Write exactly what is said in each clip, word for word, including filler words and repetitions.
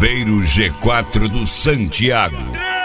Saveiro G quatro do Santiago.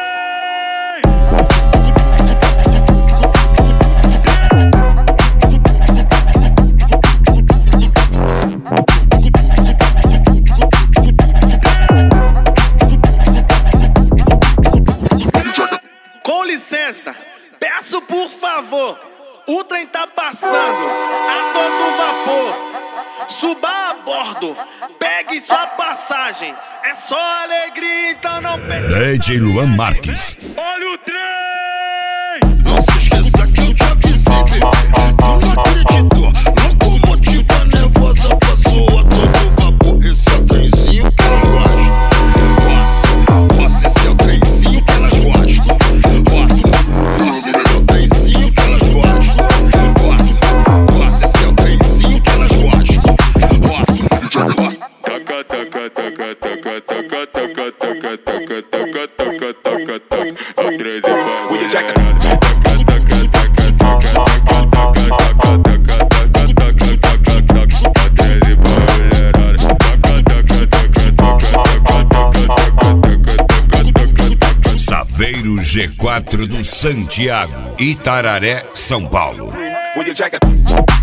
Com licença, peço por favor, o trem tá passando a todo vapor. Suba a bordo, pegue sua passagem. É só alegria, então não pegue. D J Luan Marques. Olha o trem! Não se esqueça que eu te avisei, bebê. Tu não acreditou. Locomotiva nervosa passou a todo vapor. Esse é o trenzinho que elas gostam. Roça, roça, esse é o trenzinho que elas gostam. Roça, roça, esse é o trenzinho que elas gostam. Roça, roça, esse é o trenzinho que elas gostam. Roça, roça. Taca, taca, taca, taca, taca, taca, taca, taca, taca, taca, taca, taca. O treze vai. Will you check Saveiro G quatro do Santiago, Itararé, São Paulo. Will you check it?